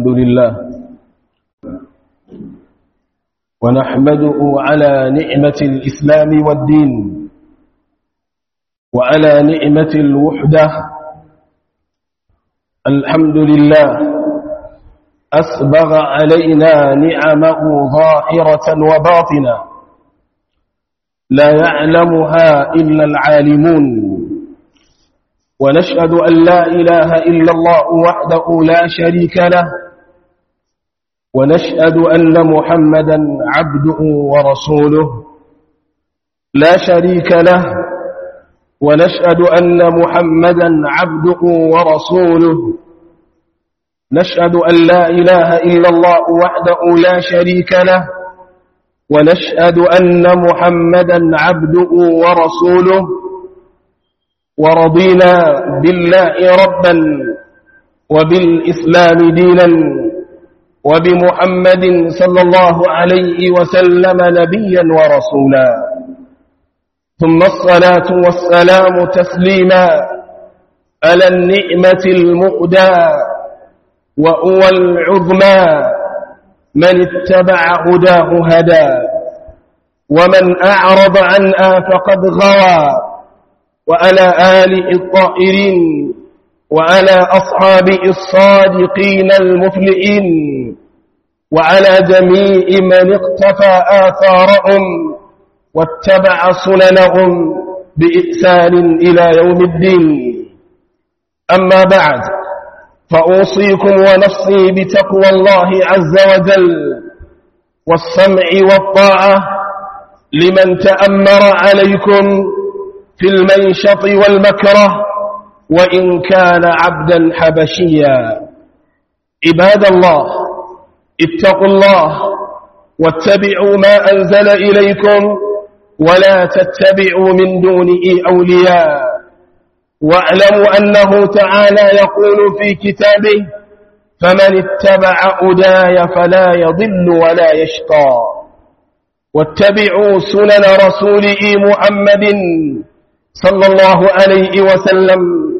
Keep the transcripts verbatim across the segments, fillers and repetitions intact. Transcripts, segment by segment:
الحمد لله ونحمده على نعمة الإسلام والدين وعلى نعمة الوحدة. الحمد لله أسبغ علينا نعمه ظاهرة وباطنة لا يعلمها إلا العالمون، ونشهد أن لا إله إلا الله وحده لا شريك له، ونشهد أن محمدا عبده ورسوله لا شريك له، ونشهد أن محمدا عبده ورسوله نشهد أن لا إله إلا الله وحده لا شريك له، ونشهد أن محمدا عبده ورسوله. ورضينا بالله ربا وبالإسلام دينا وبمحمد صلى الله عليه وسلم نبيا ورسولا، ثم الصلاة والسلام تسليما على النعمة المؤدى وهو العظمى من اتبع هداه هدى، ومن أعرض عنها فقد غوى. وعلى آله الطاهرين وعلى أصحابه الصادقين المفلحين وعلى جميع من اقتفى آثارهم واتبع سننهم بإحسان إلى يوم الدين. أما بعد، فأوصيكم ونفسي بتقوى الله عز وجل والسمع والطاعة لمن تأمر عليكم في المنشط والمكره وإن كان عبدا حبشيا. عباد الله، اتقوا الله واتبعوا ما أنزل إليكم ولا تتبعوا من دونه أولياء، واعلموا أنه تعالى يقول في كتابه: فمن اتبع هداي فلا يضل ولا يشقى. واتبعوا سنن رسوله محمد صلى الله عليه وسلم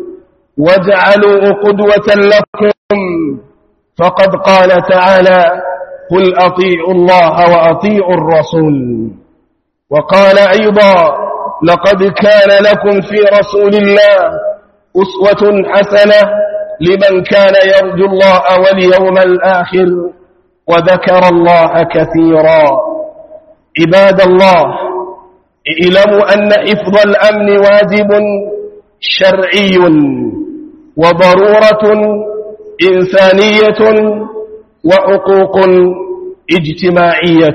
واجعلوا قدوة لكم، فقد قال تعالى: قل أطيعوا الله وأطيعوا الرسول. وقال أيضا: لقد كان لكم في رسول الله أسوة حسنة لمن كان يرجو الله واليوم الآخر وذكر الله كثيرا. عباد الله، اعلموا أن حفظ الأمن واجب شرعي وضرورة إنسانية وحقوق اجتماعية،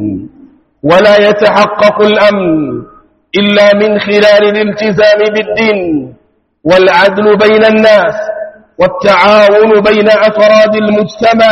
ولا يتحقق الأمن إلا من خلال الالتزام بالدين والعدل بين الناس والتعاون بين أفراد المجتمع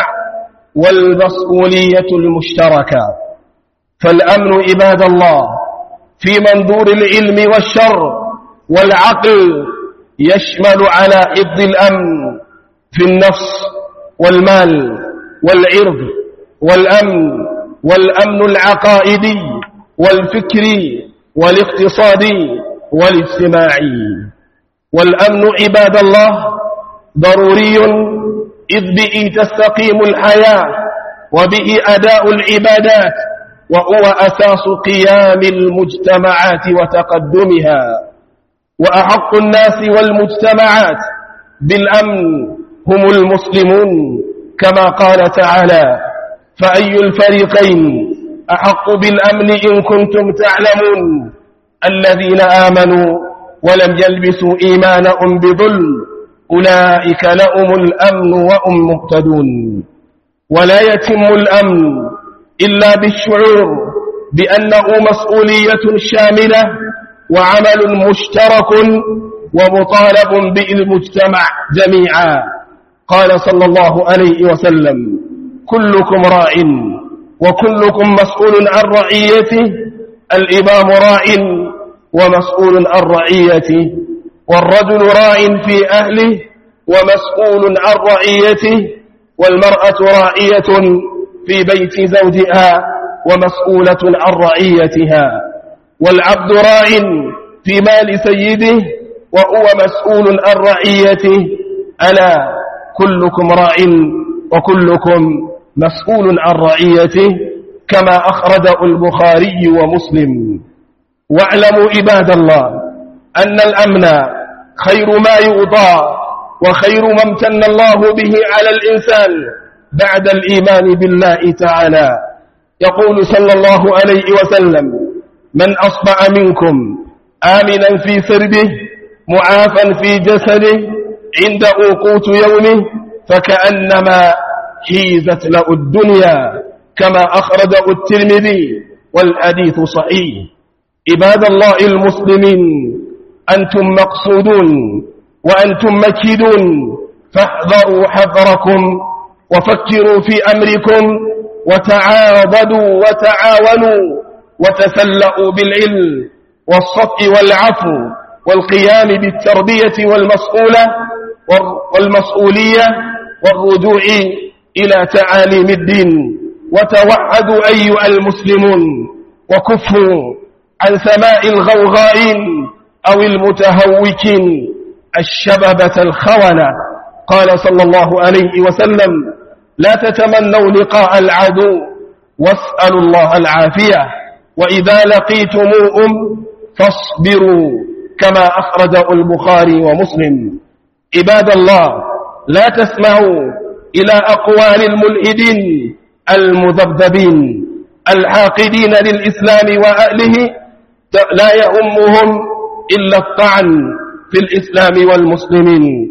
والمسؤولية المشتركة. فالأمن عباد الله في منظور العلم والشر والعقل يشمل على حفظ الأمن في النفس والمال والعرض، والأمن والأمن العقائدي والفكري والاقتصادي والاجتماعي. والأمن عباد الله ضروري، إذ به تستقيم الحياة وبه أداء العبادات، وهو أساس قيام المجتمعات وتقدمها. وأحق الناس والمجتمعات بالأمن هم المسلمون، كما قال تعالى: فأي الفريقين أحق بالأمن إن كنتم تعلمون الذين آمنوا ولم يلبسوا إيمانهم بظلم أولئك لهم الأمن وهم مهتدون. ولا يتم الأمن إلا بالشعور بأنه مسؤولية شاملة وعمل مشترك ومطالب به المجتمع جميعا. قال صلى الله عليه وسلم: كلكم راع وكلكم مسؤول عن رعيته، الإمام راع ومسؤول عن رعيته، والرجل راع في أهله ومسؤول عن رعيته، والمرأة راعية في بيت زوجها ومسؤولة عن رعيتها، والعبد راع في مال سيده وهو مسؤول عن رعيته. ألا كلكم راع وكلكم مسؤول عن رعيته كما أخرجه البخاري ومسلم. واعلموا عباد الله أن الأمن خير ما يؤطى وخير ما امتن الله به على الإنسان بعد الإيمان بالله تعالى. يقول صلى الله عليه وسلم: من أصبح منكم آمنا في سربه معافا في جسده عنده قوت يومه فكأنما حيزت له الدنيا، كما أخرجه الترمذي والحديث صحيح. عباد الله المسلمين، أنتم مقصودون وأنتم مكيدون، فاحذروا حذركم وفكروا في أمركم وتعاضدوا وتعاونوا وتسلؤوا بالعلم والصفح والعفو والقيام بالتربية والمسؤولة والمسؤولية والرجوع إلى تعاليم الدين. وتوعدوا أيها المسلمون وكفوا عن سماء الغوغائين أو المتهوكين الشببة الخونة. قال صلى الله عليه وسلم: لا تتمنوا لقاء العدو واسألوا الله العافية، وإذا لقيتموهم فاصبروا، كما أخرجه البخاري ومسلم. عباد الله، لا تسمعوا إلى أقوال الملحدين المذبذبين الحاقدين للإسلام وأهله، لا يهمهم إلا الطعن في الإسلام والمسلمين.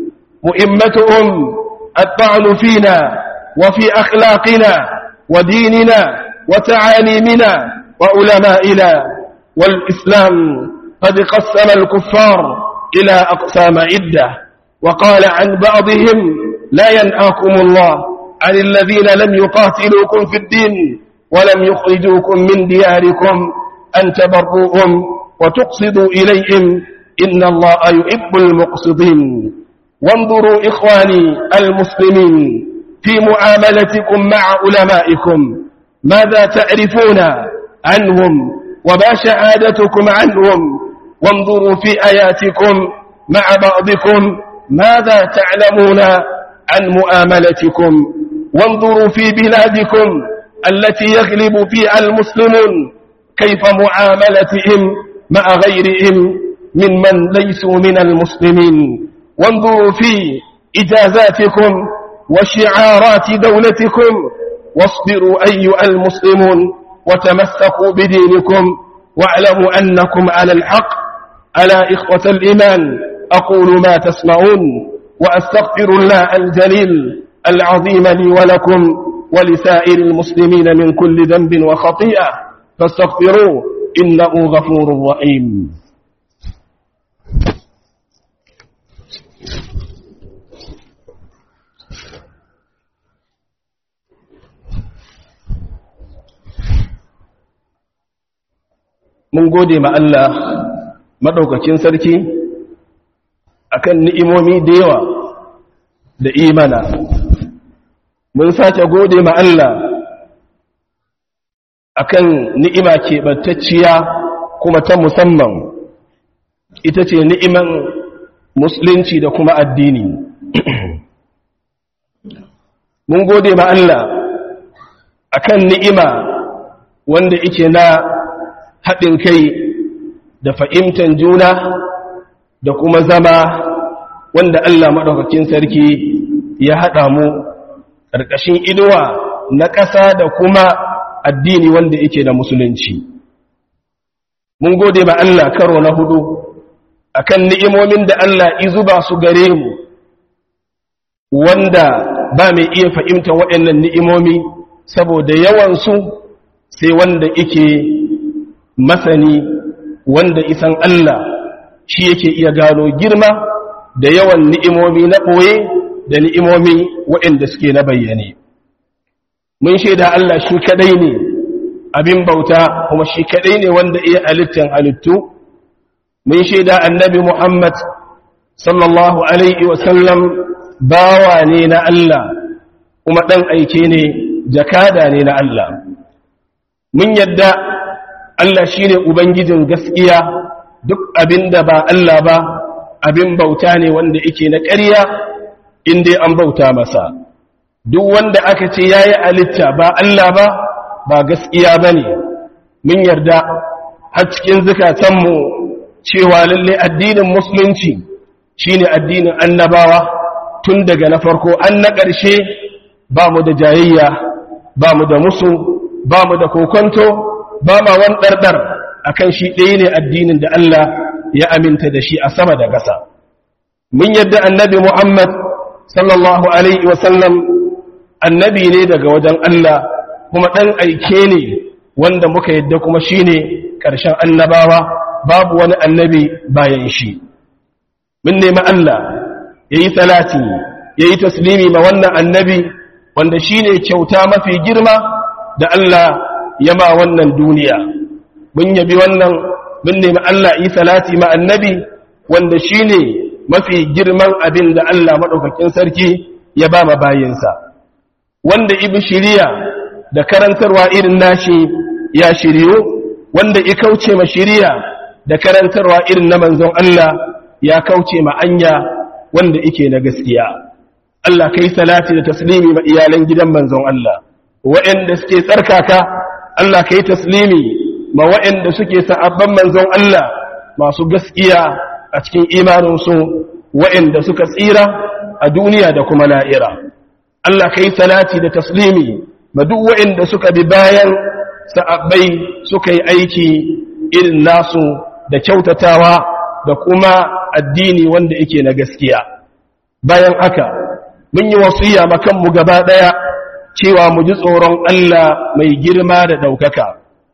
مهمتهم الطعن فينا وفي أخلاقنا وديننا وتعاليمنا وعلمائنا. والإسلام قد قسم الكفار إلى أقسام عدة، وقال عن بعضهم: لا ينهاكم الله عن الذين لم يقاتلوكم في الدين ولم يخرجوكم من دياركم أن تبروهم وتقصدوا إليهم إن الله يحب المقصدين. وانظروا إخواني المسلمين في معاملتكم مع علمائكم، ماذا تعرفون عنهم وما شهادتكم عنهم؟ وانظروا في آياتكم مع بعضكم ماذا تعلمون عن مؤاملتكم. وانظروا في بلادكم التي يغلب فيها المسلمون كيف معاملتهم مع غيرهم ممن ليسوا من المسلمين. وانظروا في إجازاتكم وشعارات دولتكم، واصبروا أيها المسلمون وتمسكوا بدينكم واعلموا أنكم على الحق. ألا إخوة الإيمان، أقول ما تسمعون وأستغفر الله الجليل العظيم لي ولكم ولسائر المسلمين من كل ذنب وخطيئة، فاستغفروه إنه غفور رحيم. mun gode ma Allah madaukakin sarki akan ni'imomi da yawa da imana. Mun sake gode ma Allah akan ni'ima keɓantacciya kuma ta musamman, ita ce ni'iman musulunci da kuma addini. Mun gode ma Allah akan ni'ima wanda yake na haɗin kai da fahimtar juna da kuma zama wanda Allah maɗaukakin sarki ya haɗa mu ƙarƙashin inuwa na ƙasa da kuma addini wanda yake da musulunci. Mun gode ma Allah karo na hudu akan ni'imomin da Allah izuba su gare mu, wanda ba mai iya fahimtar waɗannan ni'imomi saboda yawansu sai wanda yake masani, wanda isan Allah shi yake iya gano girma da yawan ni'imomi na ɓoye da ni'imomi waɗanda suke na bayyane. Mun shaida Allah shi kadai ne abin bauta, kuma shi kadai ne wanda iya halittan halittu. Mun shaida annabi Muhammad sallallahu alaihi wasallam bawa ne na Allah kuma ɗan aike ne, jakada ne na Allah. Mun yadda Allah shi ne Ubangijin gaskiya, duk abin da ba Allah ba abin bauta ne wanda yake na ƙarya inda an bauta masa. duk wanda aka ce yayi alitta ba Allah ba ba gaskiya bane mun yarda har cikin zakatanmu cewa lalle addinin musulunci shine addinin annabawa tun daga na farko an na ƙarshe ba mu da jayayya ba mu da musu ba mu da kokonto ba ma wani ɗarɗar akan shi ɗaya ne addinin da Allah ya aminta da shi a sama da ƙasa mun yadda annabi Muhammad sallallahu alaihi wasallam annabi ne daga wajen Allah kuma ɗan aike ne wanda muka yadda kuma shine ƙarshen annabawa babu wani annabi bayan shi mun nemi Allah yayi salati yayi taslimi ma wannan annabi wanda shine kyauta mafi girma da Allah ya ma wannan duniya mun yabi wannan mun nemi Allah yi salati ma annabi wanda shine mafi girman abin da Allah madaukakin sarki ya ba ma bayinsa wanda ibi shiriya da karantarwa irin nashi ya shiriyo wanda ya kauce ma shiriya da karantarwa irin na manzon Allah ya kauce ma anya wanda yake na gaskiya Allah kai salati da taslimi ma iyalan gidan manzon Allah waɗanda suke tsarkaka Allah kai taslimi ma waɗanda suke sa'abban manzon Allah masu gaskiya a cikin imaninsu waɗanda suka tsira a duniya da kuma la'ira Allah kai salati da taslimi ma duk waɗanda suka bi bayan sa'abbai suka yi aiki irin nasu da kyautatawa da kuma addini wanda yake na gaskiya bayan haka mun yi wasiya makanmu gaba ɗaya cewa mu ji tsoron Allah mai girma da ɗaukaka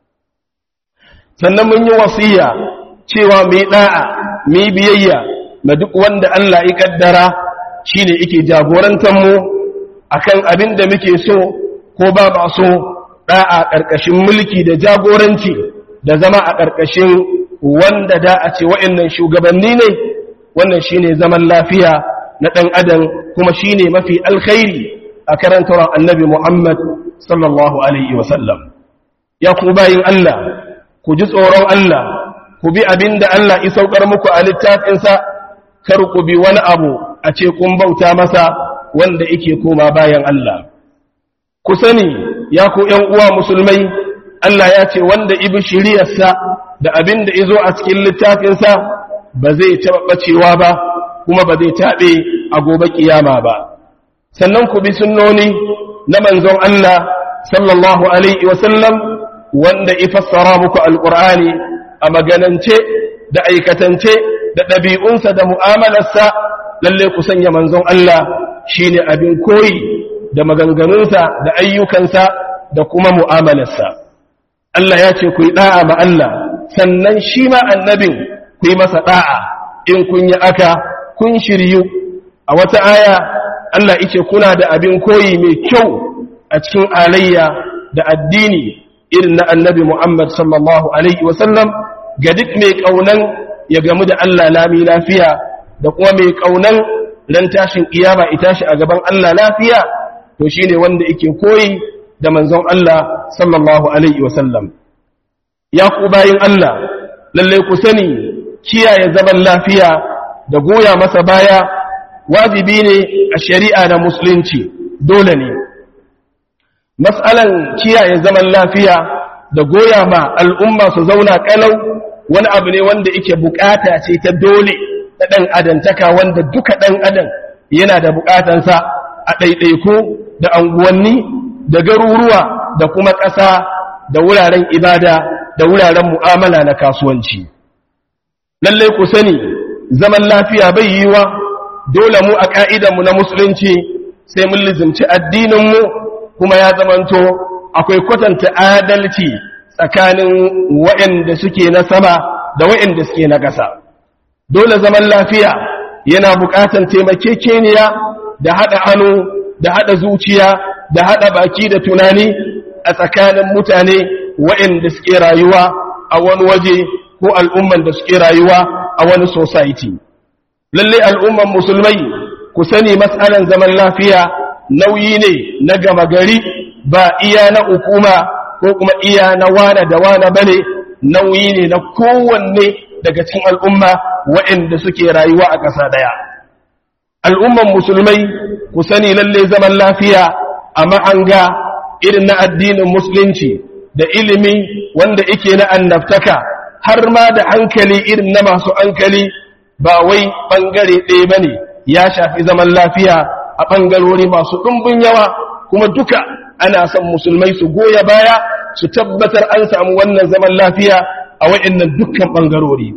sannan mun yi wasiya cewa mu yi ɗa'a mu yi biyayya na duk wanda Allah ya ƙaddara shi ne yake jagorantarmu a kan abin da muke so ko ba ma so ɗa'a ƙarƙashin mulki da jagoranci da zama a ƙarƙashin wanda da a ce wa'annan shugabanni ne wannan shi ne zaman lafiya na ɗan adam kuma shi ne mafi alkhairi a karantar annabi Muhammad sallallahu Alaihi wasallam. Ya ku bayin Allah, ku ji tsoron Allah, ku bi abin da Allah ya saukar muku a littafinsa, kar ku bi wani abu a ce kun bauta masa wanda yake koma bayan Allah. Ku sani, ya ku ‘yan uwa musulmai, Allah ya ce wanda ibi shiriyarsa da abin da izo a cikin littafinsa ba zai taɓa ɓacewa ba, kuma ba zai taɓe a gobe ƙiyama ba. Sannan ku bi sunnoni na manzon Allah sallallahu Alaihi wasallam wanda ifassara muku alƙur'ani a maganance da aikatance da ɗabi'unsa da mu'amalarsa lalle ku sanya manzon Allah shi ne abin koyi da maganganunsa da ayyukansa da kuma mu'amalarsa. Allah ya ce ku yi ɗa'a ma Allah sannan shi ma annabin ku yi masa ɗa'a in kun yi aka kun shiryu a wata aya Allah yake kuna da abin koyi mai kyau a cikin alayya da addini irin na annabi Muhammad sallallahu alaihi wasallam ga duk mai kaunan ya gamu da Allah lami lafiya da kuma mai kaunan ran tashin kiyama ita shi a gaban Allah lafiya to shine wanda yake koyi da manzon Allah sallallahu alaihi wasallam ya ku bayin Allah lalle ku sani kiyaye zaman lafiya da goya masa baya wajibi ne a shari'a da musulunci dole ne mas'alan kiyaye zaman lafiya da goya ma al'umma su zauna kalau wani abu ne wanda yake bukata ce ta dole ta dan adantaka wanda duka dan adam yana da bukatansa a ɗaiɗaiku da anguwanni da garuruwa da kuma ƙasa da wuraren ibada da wuraren mu'amala na kasuwanci lalle ku sani zaman lafiya bai yiwa dole mu a ka'idanmu na musulunci sai mun lizimci addininmu kuma ya zamanto akwai kwatanta adalci tsakanin waɗanda suke na sama da waɗanda suke na ƙasa dole zaman lafiya yana buƙatar taimakekeniya da haɗa hannu da haɗa zuciya da haɗa baki da tunani a tsakanin mutane waɗanda suke rayuwa a wani waje ko al'umman da suke rayuwa a wani society lalle al'umman musulmai ku sani mas'alan zaman lafiya nauyi ne na gama gari ba iya na hukuma ko kuma iya na wana da wana bane nauyi ne na kowanne daga cikin al'umma waɗanda suke rayuwa a ƙasa ɗaya al'umman musulmai ku sani lalle zaman lafiya a mahanga irin na addinin musulunci da ilimi wanda yake na annabtaka har ma da hankali irin na masu hankali ba wai ɓangare ɗaya ba ne ya shafi zaman lafiya a ɓangarori masu ɗumbin yawa kuma duka ana son musulmai su goya baya su tabbatar an samu wannan zaman lafiya a wa'annan dukkan ɓangarori.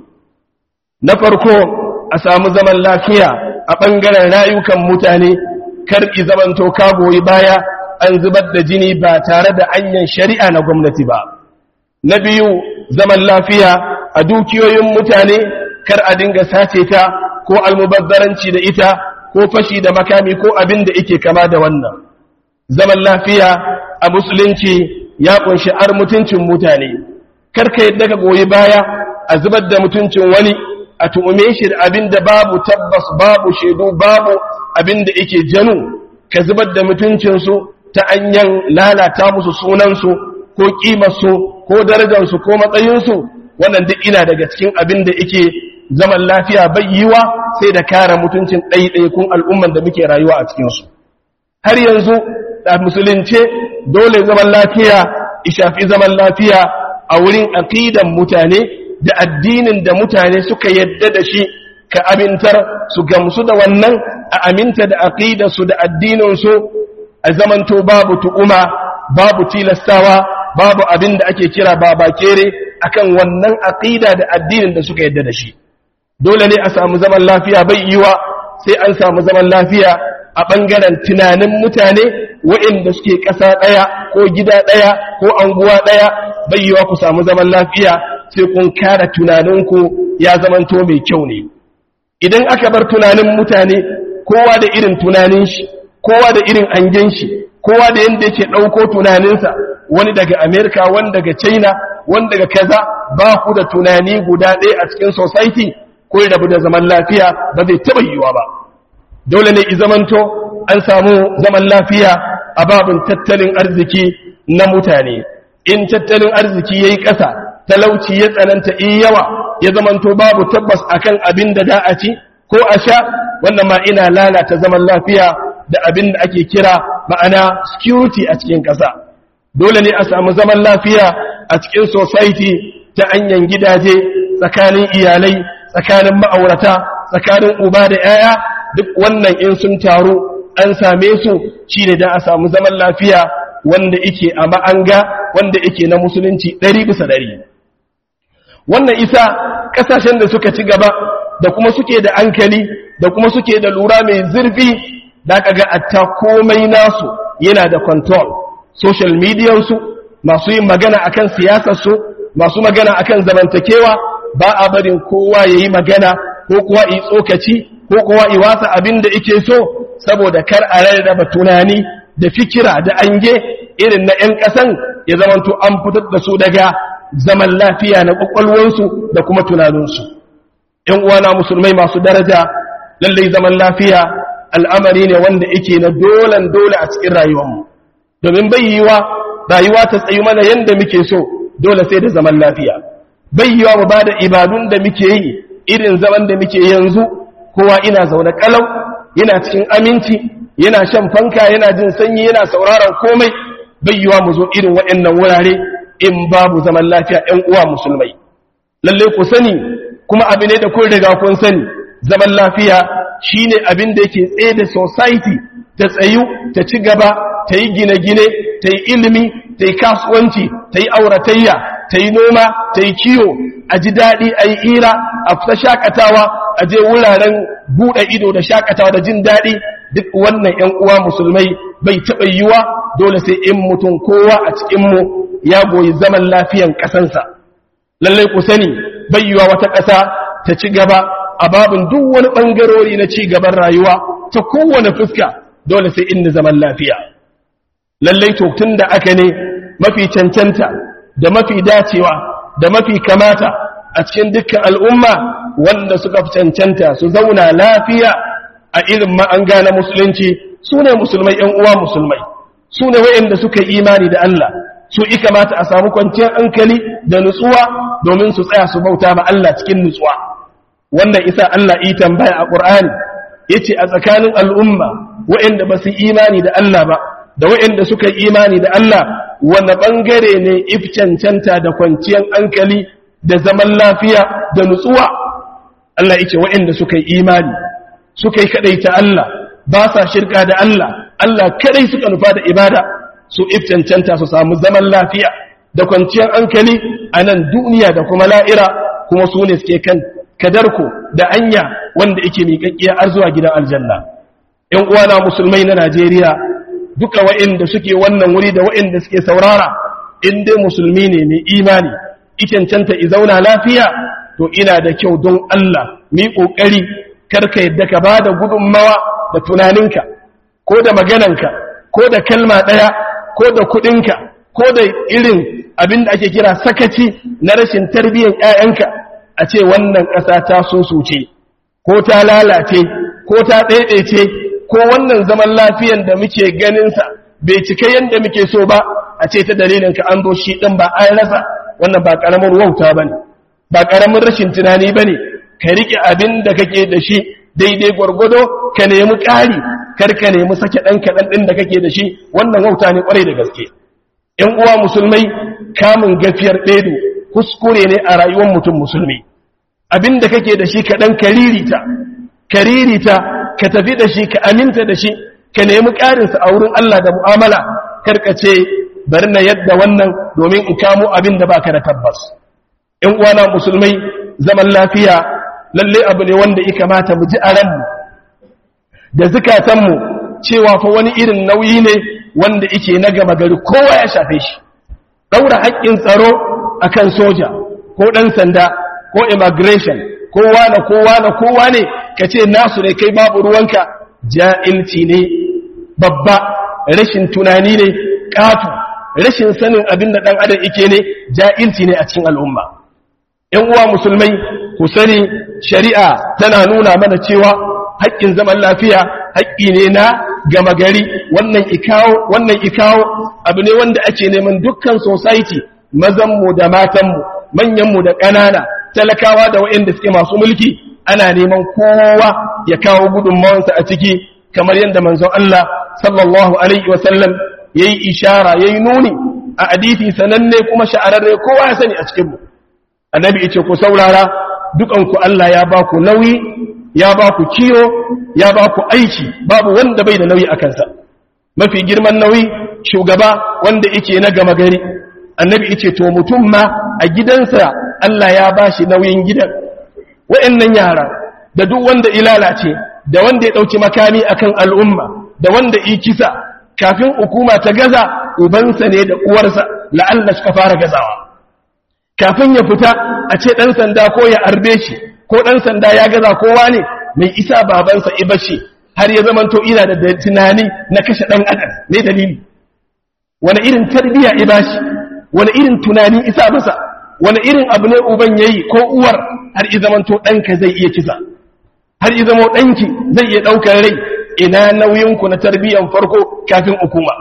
Na farko a samu zaman lafiya a ɓangaren rayukan mutane karki zamanto ka goyi baya an zubar da jini ba tare da hanyar shari'a na gwamnati ba. Na biyu zaman lafiya a dukiyoyin mutane kar a dinga sace ta ko almubazzaranci da ita ko fashi da makami ko abin da yake kama da wannan. Zaman lafiya a musulunci ya kunshi ar mutuncin mutane kar ka yadda ka goyi baya a zubar da mutuncin wani a tu'ume shi da abin da babu tabbas babu shaidu babu abin da yake janu ka zubar da mutuncinsu ta hanyar lalata musu sunansu ko ƙimarsu ko darajarsu ko matsayinsu wannan duk ina daga cikin abin da yake zaman lafiya bai yiwa sai da kare mutuncin ɗaiɗaikun al'umman da muke rayuwa a cikinsu. Har yanzu da musulunce dole zaman lafiya ishafi zaman lafiya a wurin aqidan mutane da addinin da mutane suka yadda da shi ka amintar su gamsu da wannan a aminta da aqidarsu da addininsu a zamanto babu tu'uma babu tilastawa babu abin da ake kira babakere akan wannan aqida da addinin da suka yadda da shi. Dole ne a samu zaman lafiya bai yiwa sai an samu zaman lafiya a ɓangaren tunanin mutane waɗanda suke ƙasa ɗaya ko gida ɗaya ko anguwa ɗaya bai yiwa ku samu zaman lafiya sai kun kare tunaninku ya zamanto mai kyau ne. Idan aka bar tunanin mutane kowa da irin tunanin shi kowa da irin hangen shi kowa da yanda yake ɗauko tunaninsa wani daga Amerika wani daga China wani daga kaza ba ku da tunani guda ɗaya a cikin society ko ya rabu da zaman lafiya ba zai taɓa yiwuwa ba. Dole ne i zamanto an samu zaman lafiya a babin tattalin arziki na mutane. In tattalin arziki yayi ƙasa talauci ya tsananta in yawa ya zamanto babu tabbas akan abin da da a ci ko a sha wannan ma ina lalata zaman lafiya da abin da ake kira ma'ana security a cikin ƙasa. Dole ne a samu zaman lafiya a cikin society ta hanyar gidaje tsakanin iyalai tsakanin ma'aurata tsakanin uba da 'ya'ya duk wannan in sun taru an same su shine da a samu zaman lafiya wanda yake a ma'anga wanda yake na musulunci ɗari bisa ɗari. Wannan isa ƙasashen da suka ci gaba da kuma suke da hankali da kuma suke da lura mai zurfi da aka ga atta komai nasu yana da control. Social mediyansu masu yin magana akan siyasarsu masu magana akan zamantakewa ba a barin kowa ya yi magana ko kuwa yi tsokaci ko kuwa yi wasa abin da ike so saboda kar a rarraba tunani da fikira da ange irin na 'yan ƙasan ya zamanto an fitar da su daga zaman lafiya na ƙwaƙwalwansu da kuma tunaninsu. 'Yan uwana musulmai masu daraja lallai zaman lafiya al'amari ne wanda ike na dolan dole a cikin rayuwarmu domin bai yiwa rayuwa ta tsayi mana yadda muke so dole sai da zaman lafiya. Bai yiwa mu ba da ibadun da muke yi irin zaman da muke yanzu kowa ina zaune kalau yana cikin aminci yana shan fanka yana jin sanyi yana sauraron komai bai yiwa mu zo irin waɗannan wurare in babu zaman lafiya ɗan uwa musulmai. Lalle ku sani kuma abin ne da kun riga kun sani zaman lafiya shine abin da yake tsaye da society ta tsayu ta ci gaba ta yi gine-gine ta yi ilimi ta yi kasuwanci ta yi auratayya ta yi noma ta yi kiwo a ji daɗi a yi hira a fita shakatawa a je wuraren buɗe ido da shakatawa da jin daɗi duk wannan ‘yan uwa musulmai bai taɓa yiwa dole sai in mutum kowa a cikinmu ya goyi zaman lafiyan ƙasansa. Lallai ku sani bai yiwa wata ƙasa ta ci gaba a babin duk wani ɓangarori na ci gaban rayuwa ta kowane fuska dole sai inda zaman lafiya. Lallai to tun da aka ne mafi cancanta da mafi dacewa da mafi kamata a cikin dukkan al'umma wanda suka fi cancanta su zauna lafiya a irin ma'anga na musulunci su ne musulmai ‘yan uwa musulmai su ne wa'yanda suka imani da Allah su i kamata a samu kwanciyar hankali da nutsuwa domin su tsaya su bauta ma Allah cikin nutsuwa. Wannan isa Allah yi tambaya a ƙur'ani yace a tsakanin al'umma waɗanda ba su imani da Allah ba da waɗanda suka yi imani da Allah wanda bangare ne ifcancanta da kwanciyar hankali da zaman lafiya da nutsuwa. Allah yace waɗanda suka yi imani suka yi kadaita Allah ba sa shirka da Allah Allah kadai suka nufa da ibada su ifcancanta su samu zaman lafiya da kwanciyar hankali a nan duniya da kuma la'ira, kuma su ne suke kan kadarko da anya wanda yake miƙaƙƙiya har zuwa gidan aljanna. ‘Yan uwana musulmai na Najeriya duka wa'inda suke wannan wuri da wa'inda suke saurara, in dai musulmi ne mai imani, cancanta i zauna lafiya, to ina da kyau don Allah mi ƙoƙari karka yadda ka ba da gudunmawa da tunaninka, ko da magananka, ko da kalma ɗaya, ko da kuɗinka, ko da irin abin da ake kira sakaci na rashin tarbiyyar ‘ya'yanka, a ce wannan ƙasa ta susuce, ko ta lalace, ko ta ɗaiɗaice, ko wannan zaman lafiyan da muke ganinsa bai cika yadda muke so ba, a ce ta dalilin ka an zo shi ɗin ba an rasa, wannan ba ƙaramin wauta ba ne, ba ƙaramin rashin tunani ba ne, ka riƙe abin da kake da shi daidai gwargwado, ka nemi ƙari, kar ka nemi sake ɗan kaɗan ɗin da kake da shi, wannan wauta ne ƙwarai da gaske. ‘Yan uwa musulmai, kamun gafiyar ɗedo kuskure ne a rayuwar mutum musulmi. Abin da kake da shi kaɗan karirita, karirita, ka tafi da shi, ka aminta da shi, ka nemi ƙarinsa a wurin Allah da mu'amala, karkace bari na yadda wannan domin in kamo abin da baka da tabbas. ‘Yan uwana musulmai, zaman lafiya lalle abu ne wanda ya kamata mu ji a ranmu da zukatanmu cewa fa wani irin nauyi ne wanda yake na gama gari kowa ya shafe shi. Ɗaura haƙƙin tsaro akan soja ko ɗan sanda ko immigration kowa na kowa na kowa ne ka ce nasu ne kai babu ruwanka, ja'ilci ne babba, rashin tunani ne ƙato, rashin sanin abin da ɗan adam yake ne, ja'ilci ne a cikin al'umma. ‘Yan uwa musulmai, ku sani shari'a tana nuna mana cewa haƙƙin zaman lafiya haƙƙi ne na gama gari, wannan ikawo wannan ikawo abu ne wanda ake neman dukkan society, mazanmu da matanmu, manyanmu da ƙanana, talakawa da waɗanda suke masu mulki, ana neman kowa ya kawo gudunmawansa a ciki, kamar yadda manzon Allah sallallahu alaihi wasallam yayi ishara yayi nuni a hadisi sananne kuma sha'ararre kowa ya sani a cikin mu. Annabi yace ku saurara, dukanku Allah ya ba ku nauyi, ya ba ku kiyo, ya ba ku aiki, babu wanda bai da nauyi a kansa. Mafi girman nauyi shugaba wanda yake na gama gari. Annabi yace to mutum ma a gidansa Allah ya ba shi nauyin gidan. Wa'annan yara da duk wanda ilalace, da wanda ya dauki makami akan al'umma, da wanda yi kisa, kafin hukuma ta gaza, ubansa ne da uwarsa la'alla suka fara gazawa. Kafin ya fita a ce ɗan sanda ko ya arbe shi, ko ɗan sanda ya gaza kowa ne, mai isa babansa ibashi har ya zamanto ina da tunani na kashe ɗan adam, ne dalili. Wani irin tarbiya ibashi, wani irin tunani isa masa, wani irin abu ne uban yayi ko uwar har i zamanto ɗanka zai iya kisa, har i zamo ɗanki zai iya ɗaukar rai, ina nauyinku na tarbiyan farko kafin hukuma.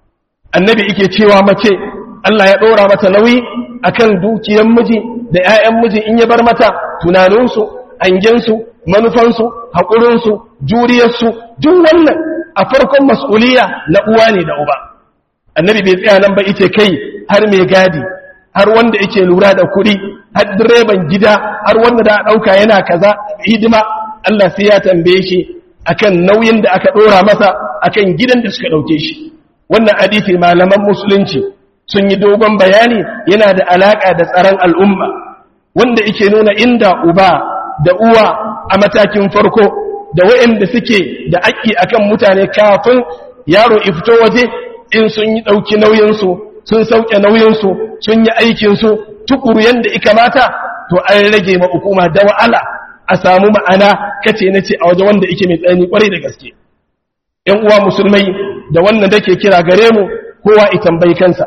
Annabi yake cewa mace Allah ya ɗora mata nauyi akan dukiyar miji da ‘ya'yan miji in ya bar mata tunaninsu, hangensu, manufansu, haƙurinsu, juriyarsu, duk wannan a farkon mas'uliya na uwa ne da uba. Annabi bai tsaya nan ba ita kai har mai gadi, har wanda yake lura da kuɗi, har direban gida, har wanda da ɗauka yana kaza hidima, Allah sai ya tambaye shi akan nauyin da aka ɗora masa akan gidan da suka ɗauke shi. Wannan hadisi malaman musulunci sun yi dogon bayani, yana da alaƙa da tsaron al'umma, wanda yake nuna inda uba da uwa a matakin farko da waɗanda suke da haƙƙi akan mutane kafin yaro ifito waje, in sun yi ɗauki nauyinsu, sun sauke nauyinsu, sun yi aikinsu tukuru yadda ika mata, to an rage ma hukuma da wa'ala a samu ma'ana kace na ce a waje wanda yake mai tsani kwarai da gaske. ‘Yan uwa musulmai da wannan da ke kira gare mu, kowa i tambayi kansa.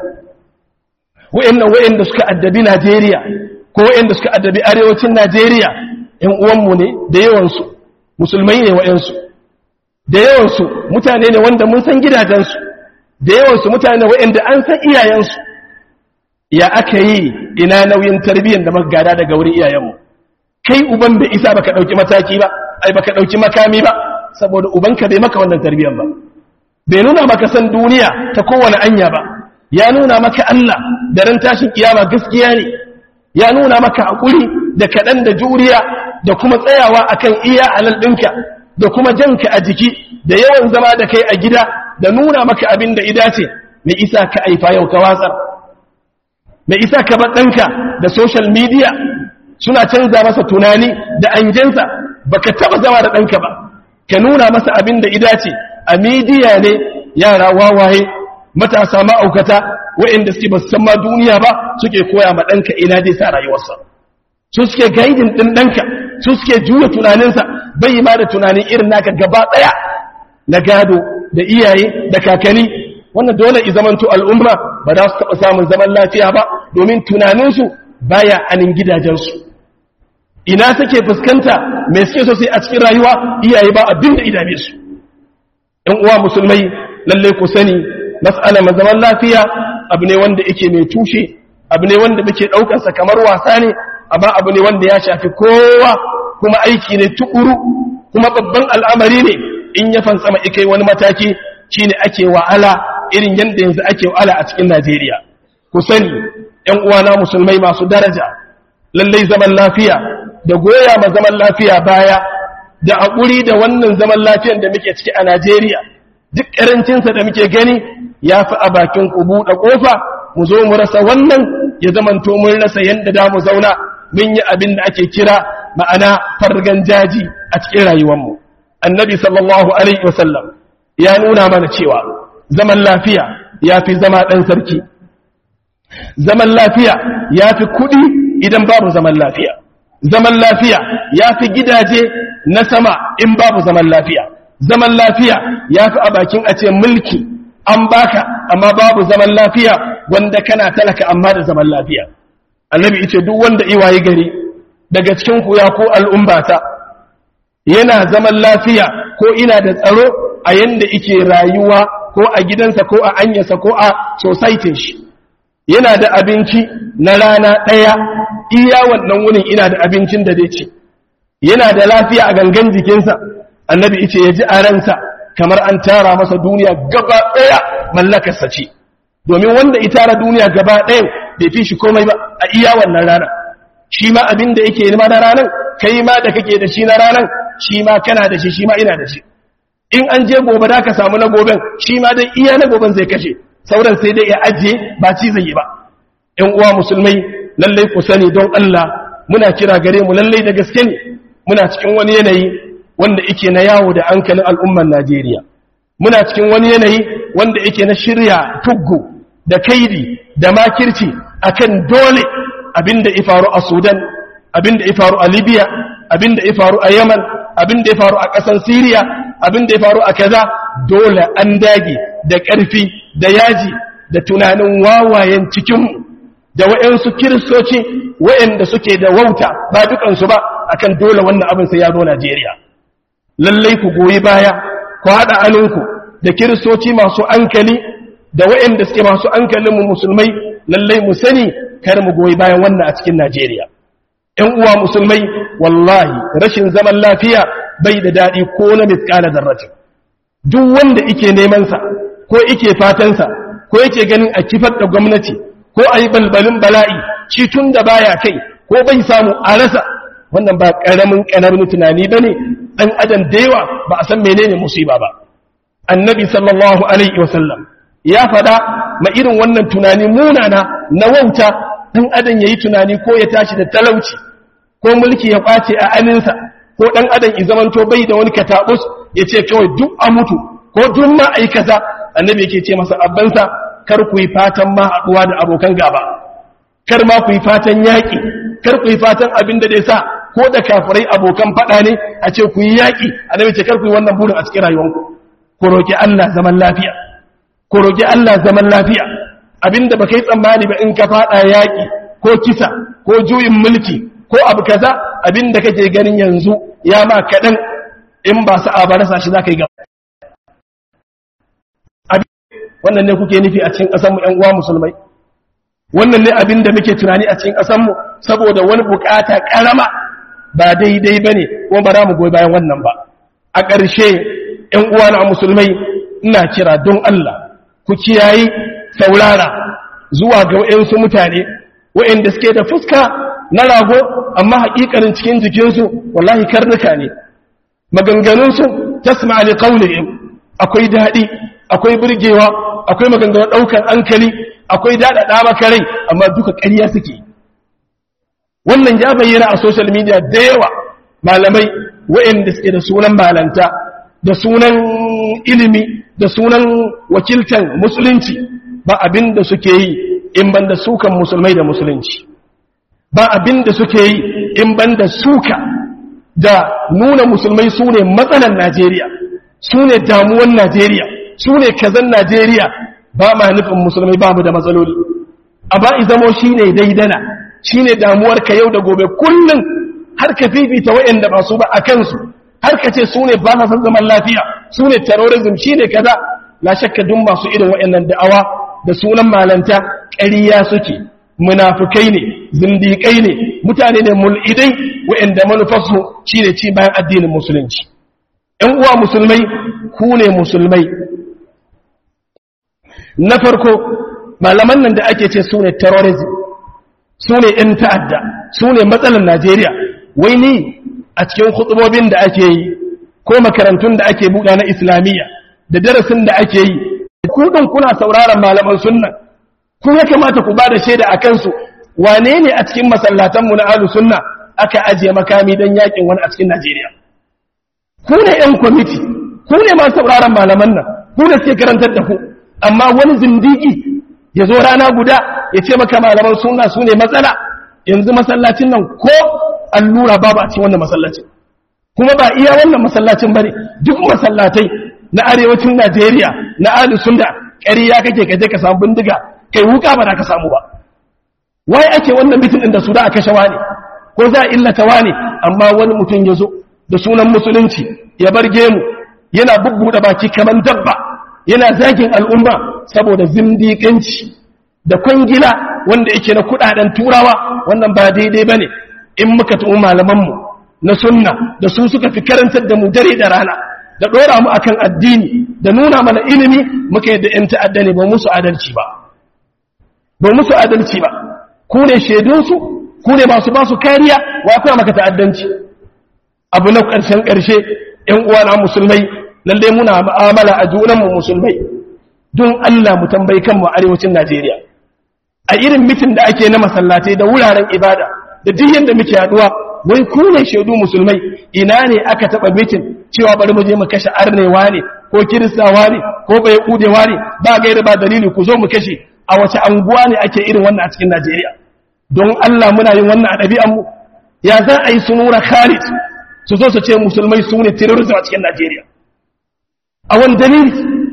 Wa'yannan wa'yanda suka addabi Najeriya, ko wa'yanda suka addabi arewacin Najeriya, ‘yan uwanmu ne da yawansu, musulmai ne wa'yansu, da yawansu mutane ne wanda mun san gidajensu, da yawansu mutane wa'yanda an san iyayensu. Ya aka yi ina nauyin tarbiyyar da muka gada daga wurin iyayenmu. Kai uban bai isa baka ɗauki mataki ba, ai baka ɗauki makami ba, saboda ubanka bai maka wannan tarbiyyar ba, bai nuna maka san duniya ta kowane anya ba, ya nuna maka Allah da ran tashin kiyama gaskiya ne, ya nuna maka hakuri da kaɗan da juriya da kuma tsayawa akan iya halal ɗinka da kuma janka a jiki da yawan zama da kai a gida da nuna maka abin da ida ce. Mai isa ka aifa yau ka watsar, mai isa ka bar ɗanka da social media suna canza masa tunani da angensa, baka taɓa zama da ɗanka ba ka nuna masa abin da ida ce. A midiya ne yara wawaye matasa ma'aukata waɗanda suke ba su san ma duniya ba suke koya ma ɗanka ina dai sa rayuwarsa, su suke gaidin ɗin ɗanka, su suke juya tunaninsa bai ma da tunanin irin naka gaba ɗaya na gado da iyaye da kakanni. Wannan dole i zamanto al'umma ba za su taɓa samun zaman lafiya ba, domin tunaninsu baya anin gidajensu. Ina suke fuskanta mai suke so sai a cikin rayuwa, iyaye ba abin da idame su. ‘Yan uwa musulmai, lallai ku sani mas'ala ma zaman lafiya abu ne wanda yake mai tushe, abu ne wanda muke ɗaukansa kamar wasa ne, amma abu ne wanda ya shafi kowa, kuma aiki ne tukuru, kuma babban al'amari ne. In ya fantsama ikai wani mataki shine ake wa'ala irin yadda yanzu ake wa'ala a cikin Najeriya. Ku sani ‘yan uwana musulmai masu daraja, lallai zaman lafiya da goya ma zaman lafiya baya da haƙuri da wannan zaman lafiyan da muke ciki a Najeriya, duk ƙarancinsa da muke gani ya fi a bakin ku buɗe ƙofa mu zo mu rasa wannan, ya zamanto mun rasa yadda da mu zauna mun yi abin da ake kira ma'ana fargan jaji a cikin rayuwarmu. Annabi sallallahu alaihi wasallam ya nuna mana cewa zaman lafiya ya fi zama ɗan sarki, zaman lafiya ya fi kuɗi idan babu zaman lafiya, zaman lafiya ya fi gidaje na sama in babu zaman lafiya, zaman lafiya ya fi a bakin a ce mulki an baka amma babu zaman lafiya wanda kana talaka amma da zaman lafiya. Annabi yace duk wanda iwaye gari daga cikin ku ya ko al'ummata yana zaman lafiya ko ina da tsaro a yanda yake rayuwa ko a gidansa ko a anyarsa ko a society shi, yana da abinci na rana ɗaya iya wannan wurin ina da abincin da zai ci, yana da lafiya a gangan jikinsa. Annabi yace ya ji a ransa kamar an tara masa duniya gaba ɗaya mallakarsa ce, domin wanda ya tara duniya gaba ɗaya bai fi shi komai ba a iya wannan rana. Shi ma abin da yake nema na ranar, kai ma da kake da shi na ranar, shi ma kana da shi, shi ma ina da shi. In an je gobe da ka samu na goben, shi ma dai iya na goben zai kashe, sauran sai dai ya ajiye ba ci zai yi ba. ‘Yan uwa musulmai, lallai ku sani don Allah muna kira gare mu, lallai da gaske ne muna cikin wani yanayi wanda yake na yawo da hankalin al'ummar Najeriya. Muna cikin wani yanayi wanda yake na shirya tuggu da kaidi da makirci akan dole abinda ya faru a Sudan, abinda ya faru a Libya, abinda ya faru a Yaman, abinda ya faru a ƙasar Syria, abinda ya faru a kaza, dole an dage da ƙarfi da yaji da tunanin wawayen cikinmu da waɗansu kiristoci waɗanda suke da wauta ba dukansu ba akan dole wannan abin sai ya zo Najeriya. Lallai ku goyi baya, ku haɗa aninku da kiristoci masu hankali da waɗanda suke masu hankalinmu musulmai, lallai mu sani kar mu goyi bayan wannan a cikin Najeriya. ‘Yan uwa musulmai, wallahi rashin zaman lafiya bai da daɗi ko na miskala zarratin. Duk wanda ike nemansa ko ike fatansa ko yake ganin a kifar da gwamnati ko a yi balbalin bala'i shi tun da baya kai ko bai samu a rasa, wannan ba ƙaramin ƙanarin tunani ba ne. Ɗan adam da yawa ba a san menene musiba ba. Annabi sallallahu alaihi wasallam ya faɗa ma irin wannan tunani munana na wauta, ɗan adam ya yi tunani ko ya tashi da talauci ko mulki ya ƙwace a aninsa ko ɗan adam ya zamanto bai da wani kataɓus ya ce kawai duk a mutu ko duk ma'aikata. Annabi yake ce masa abbansa, kar ku yi fatan ma haɗuwa da abokan gaba, kar ma ku yi fatan yaƙi, kar ku yi fatan abin da zai sa ko da kafirai abokan faɗa ne a ce ku yi yaƙi. Annabi ce kar ku yi wannan burin a cikin rayuwanku. Ku roƙi Allah zaman lafiya, ku roƙi Allah zaman lafiya. Abinda ba kai tsammani ba in ka faɗa yaƙi ko kisa ko juyin mulki ko abu kaza, abinda kake ganin yanzu ya ma kaɗan, in ba sa'a ba rasa shi za ka yi gaba. Wannan ne kuke nufi a cikin ƙasanmu ‘yan uwa musulmai? Wannan ne abin da muke tunani a cikin ƙasanmu saboda wani bukata ƙarama ba daidai ba ne, kuma ba za mu goyi bayan wannan ba. a ƙarshe ‘yan uwana musulmai ina kira don Allah ku kiyayi saurara zuwa ga waɗansu mutane waɗanda suke da fuska na rago amma haƙiƙarin cikin jikinsu wallahi karnuka ne maganganunsu tasma li qawlihim akwai daɗi akwai burgewa akwai maganganun ɗaukar hankali akwai daɗaɗa maka rai amma duka ƙarya suke wannan ya bayyana a social media da yawa malamai waɗanda suke da sunan malanta da sunan ilimi da sunan wakiltan musulunci ba abin da suke yi in banda sukan musulmai da musulunci ba abin da suke yi in banda suka da nuna musulmai su ne matsalar Najeriya su ne damuwan Najeriya su ne kazan Najeriya ba ma nufin musulmai ba mu da matsaloli amma izamo shi ne daidana shi ne damuwarka yau da gobe kullum har ka fifita waɗanda ba su ba a kansu har ka ce su ne ba sa san zaman lafiya su ne terrorism shi ne kaza la shakka dun masu irin waɗannan da'awa da sunan malanta ƙariya suke munafukai ne zindiƙai ne mutane ne mul'idai waɗanda manufarsu shi ne ci bayan addinin musulunci ‘yan uwa musulmai ku ne musulmai na farko malaman nan da ake ce su ne terrorism su ne ‘yan ta'adda su ne matsalar Najeriya wai ni a cikin khutubobin da ake yi ko makarantun da ake buɗa na islamiyya da darasin da ake yi kudin kuna sauraron malaman sunna ku ya kamata ku ba da shaida a kansu wane ne a cikin masallatanmu na ahlus sunna aka ajiye makami don yakin wani a cikin Najeriya ku ne ‘yan kwamiti ku ne masu sauraron malaman nan ku ne suke karantar da ku amma wani zindigi ya zo rana guda ya ce maka malaman sunna su ne matsala yanzu masallacin nan ko allura babu a cikin wannan masallacin kuma ba iya wannan masallacin bane duk masallatai na arewacin Najeriya na ahlus sunna ƙariya kake kaje ka samu bindiga kai wuka ba da ka samu ba wai ake wannan mitin din da su da aka shawa ne ko za a illata wani amma wani mutum ya zo da sunan musulunci ya barge mu yana bubbuda baki kaman dabba yana zagin al'umma saboda zindiƙanci da kwangila wanda yake na kudaden turawa wannan ba daidai bane in muka tu'u malamanmu na sunna da su suka fi karantar da mu dare da rana da dora mu akan addini da nuna mana ilimi muka yadda yan ta'adda ne ba musu adalci ba ba musu adalci ba ku ne shaidunsu ku ne masu ba su kariya wa kuma maka ta'addanci abu na ƙarshen ƙarshe ‘yan uwana musulmai lalle muna mu'amala a junanmu musulmai don Allah mu tambayi kanmu a arewacin Najeriya a irin mitin da ake na masallatai da wuraren ibada da duk yanda muke haduwa wai ku ne shaidu musulmai ina ne aka taba mitin cewa bari mu je mu kashe arnewa ne ko kiristawa ne ko bai kudewa ne ba gaira ba dalili ku zo mu kashe a wace anguwa ne ake irin wannan a cikin Najeriya don Allah muna yin wannan a ɗabi'an mu ya za a yi sunura Khalid su zo su ce musulmai su ne terrorism a cikin Najeriya a wani dalili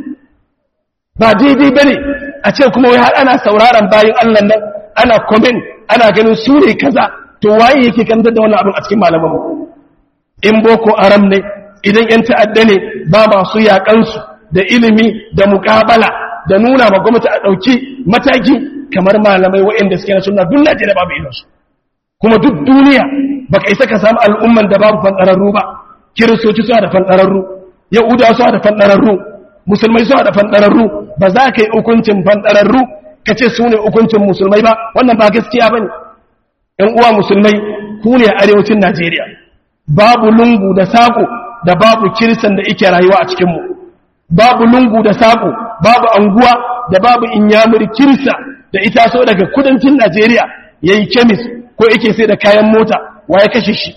ba daidai bane a ce kuma wai har ana sauraron bayin Allah nan ana comment ana ganin su ne kaza to waye yake kantar da wannan abin a cikin malaman in boko haram ne idan yan ta'adda ne ba masu yakansu da ilimi da muƙabala da nuna ma gwamnati a ɗauki mataki kamar malamai waɗanda suke na sunna duk Najeriya babu irinsu kuma duk duniya baka isa ka samu al'umman da babu fanɗararru ba kiristoci suna da fanɗararru yahudawa suna da fanɗararru musulmai suna da fanɗararru ba za ka yi hukuncin fanɗararru ka ce su ne hukuncin musulmai ba wannan ba gaskiya ba ne ‘yan uwa musulmai ku ne a arewacin Najeriya babu lungu da saƙo da babu kiristan da ike rayuwa a cikinmu babu lungu da saƙo babu anguwa da babu inyamur kirista da ita so daga kudancin Najeriya ya yi kemis ko yake sai da kayan mota wa ya kashe shi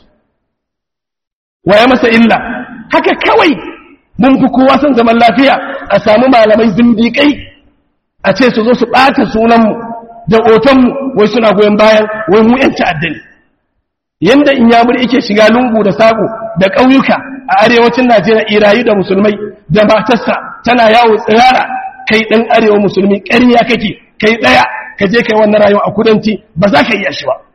wa ya masa illa haka kawai mun fi kowa son zaman lafiya a samu malamai zindiƙai a ce su zo su ɓata sunanmu da otonmu wai suna goyon bayan wai mu ‘yan ta'adda ne yadda in yamur ike shiga lungu da saƙo da ƙauyuka a arewacin Najeriya irayu da musulmai da matarsa tana yawo tsirara kai ɗan arewa musulmi ƙarya kake kai ɗaya ka je kai wannan rayuwa a kudanci ba za ka iya shi ba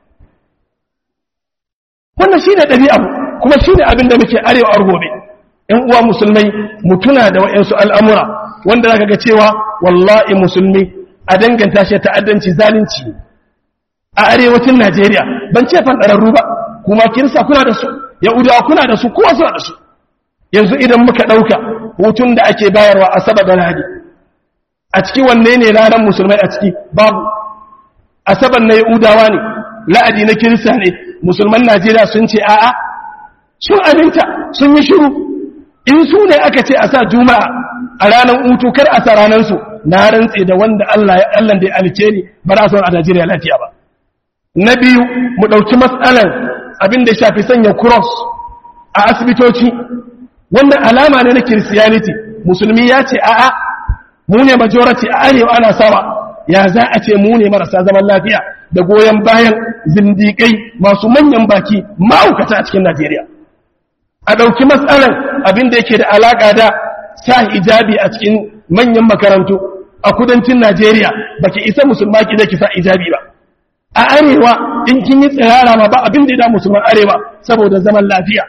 wannan shi ne ɗabi'a kuma shi ne abin da muke arewa a gobe ‘yan uwa musulmai mutuna da wa'yansu al'amura wanda za ka ga cewa wallahi musulmi a danganta shi ta'addanci zalunci a arewacin Najeriya ban ce fanɗararru ba kuma kirista kuna da su yahudawa kuna da su kowa suna da su yanzu idan muka ɗauka hutun da ake bayarwa a Asabar da Lahadi, a ciki wanne ne ranar musulmai a ciki? Babu. Asabar na Yahudawa ne, Lahadi na Kirista ne, musulman Najeriya sun ce a'a, sun aminta, sun yi shiru. In su ne aka ce a sa Juma'a a ranar hutu kar a sa ranarsu, na rantse da wanda Allah da ya alice ni ba za a son a Najeriya lafiya ba. Na biyu, mu ɗauki matsalar abin da shafi sanya cross a asibitoci, wannan alama ne na Christianity. Musulmi ya ce a'a, mu ne majority a arewa ana sawa, ya za a ce mu ne marasa zaman lafiya da goyon bayan zindiƙai masu manyan baki ma'aukata a cikin Najeriya. A ɗauki matsalar abin da yake da alaƙa da sa hijabi a cikin manyan makarantu a kudancin Najeriya, baki isa musulma ki da ki sa hijabi ba. A arewa in kin yi tsirara ma ba abin da ya da musulman arewa saboda zaman lafiya.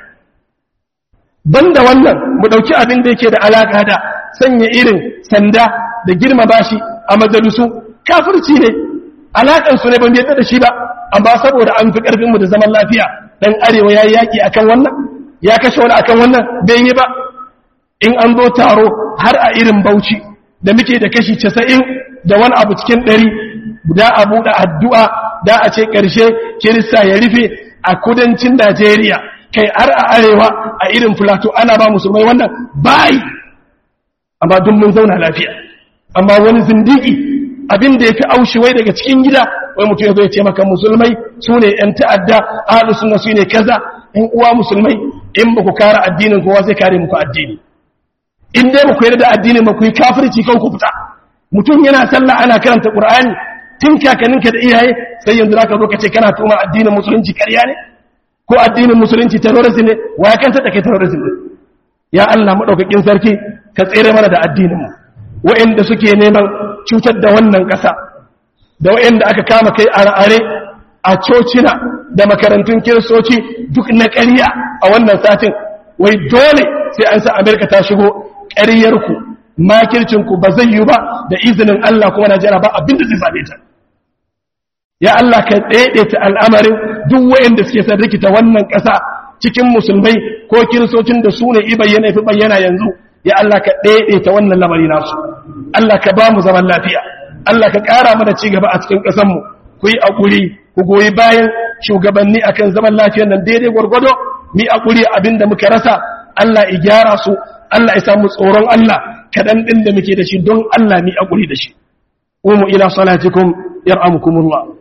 Banda wannan mu dauki abin da yake da alaka da sanya irin sanda da girma bashi a majalisu, kafirci ne, alakan su ne ban yadda da shi ba, amma saboda an fi karfin mu da zaman lafiya dan arewa yayi yaki akan wannan, ya kashe wani akan wannan bai yi ba. In an zo taro har a irin Bauchi da muke da kashi casa'in da wani abu cikin ɗari, da a buɗe addu'a da a ce ƙarshe Kirista ya rufe a kudancin Najeriya, kai har a arewa a irin Filato ana ba musulmai wannan bai, amma duk mun zauna lafiya. Amma wani zindigi abin da ya fi aushi wai daga cikin gida, wai mutum ya zo ya ce maka musulmai su ne ‘yan ta'adda, ahalus sunna su ne kaza. ‘Yan uwa musulmai, in ba ku kare addinin kowa zai kare muku addini. In dai ba ku yarda da addinin ba ku yi kafirci kan ku fita. Mutum yana sallah ana karanta Qur'ani tun kakaninka da iyaye, sai yanzu zaka zo ka ce kana tuma addinin musulunci ƙarya ne ko addinin musulunci terrorism ne? Wa ya kanta da kai terrorism ne? Ya Allah madaukakin sarki ka tsere mana da addinin mu. Wa'anda suke neman cutar da wannan ƙasa, da wa'anda aka kama kai are-are a cocina da makarantun kiristoci duk na ƙarya a wannan satin, wai dole sai an sa Amerika ta shigo. Ƙaryarku, makircinku ba zai yi ba da izinin Allah, kuma Najeriya ba abin da zai same ta. Ya Allah ka daidaita al'amarin duk wayanda suke son rikita wannan ƙasa cikin musulmai ko kiristocin da su ne i bayyana fi bayyana yanzu. Ya Allah ka daidaita wannan lamari nasu. Allah ka ba mu zaman lafiya. Allah ka ƙara mana ci gaba a cikin ƙasarmu. Ku yi akuri, ku goyi bayan shugabanni akan zaman lafiyar nan daidai gwargwado. Mi akuri abin da muka rasa, Allah ya gyara su. Allah ya samu tsoron Allah kadan din da muke da shi don Allah mi akuri da shi. Umu ila salatikum yar'amukumullah.